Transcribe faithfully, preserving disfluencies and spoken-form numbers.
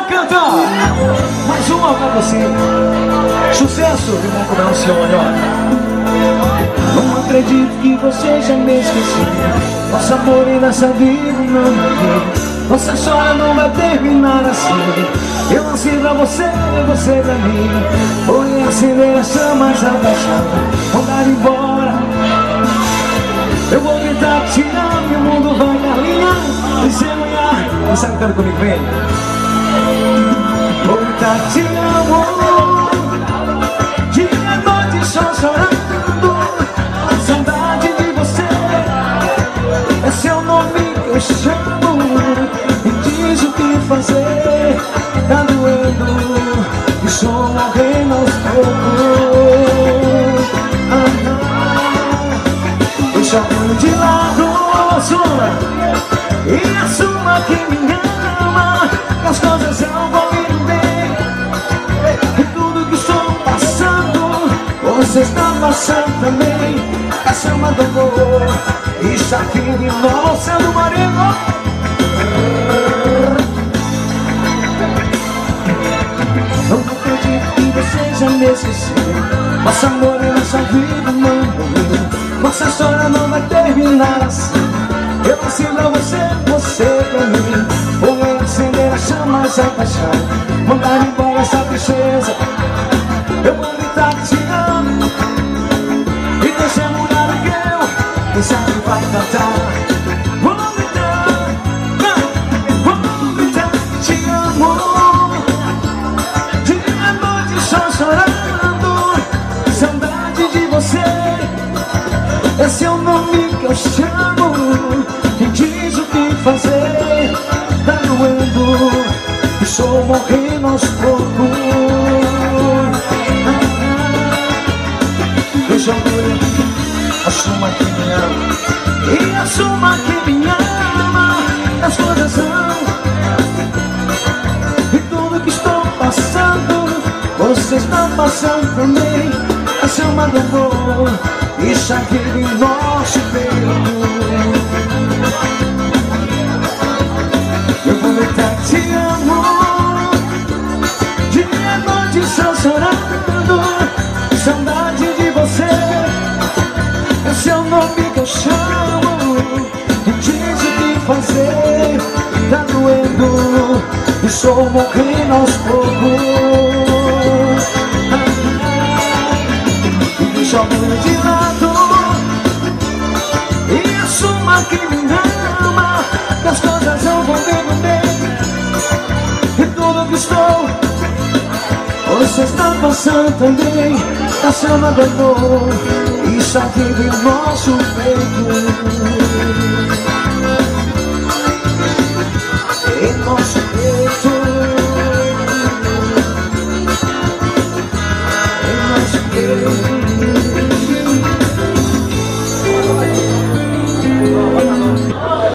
canta! Mais uma pra você. Sucesso, irmão, como é o senhor, ó. Não acredito que você já me esqueceu. Nosso amor e nossa vida não morreu. Nossa história não vai terminar assim. Eu nasci pra você e você pra mim. Vou acender as chamas da paixão. Mandar embora. Eu vou gritar que te amo e o mundo vai caminhar. E se amanhã, você cantando comigo, vem. Vou gritar que te amo. Dia e noite só chorando. Saudade de você. Esse é o nome que eu chamo. Me diz o que fazer. Tá doendo. Estou morrendo aos poucos. Ah, deixa eu de lado a sua e assuma que me ama. Que as coisas não vão indo bem. E tudo que estou passando, você está passando também. A chama do amor está firme em nós, sendo marido. Não acredito que você já me esqueceu. Nosso amor e nossa vida não morreu. Nossa história não vai terminar assim. Eu nasci pra você, você pra mim. Vou acender as chamas da paixão. Mandar embora essa tristeza. Eu vou gritar que te amo. E deixa mudar o que eu. Quem sabe vai cantar. Vou gritar, vou gritar que te amo. Dia e noite só chorando. Saudade de você. Esse é o nome que eu chamo. Me diz o que fazer. Tá doendo. Estou morrendo aos poucos. Deixa eu ver. Assuma que me ama. E assuma que me ama. As coisas são. E tudo que estou passando, você está passando também. A chama do amor está aqui em nosso peito. Eu vou gritar que te amo. Dia e noite só chorando. Saudade de você. Esse é o nome que eu chamo. Me diz o que fazer. Tá doendo. Estou morrendo aos poucos. Deixa eu de lado e assuma que me ama. Que as coisas não vão vendo bem. E tudo que estou, você está passando também. A chama do amor está vivo em nosso peito. Em nosso peito. Em nosso peito.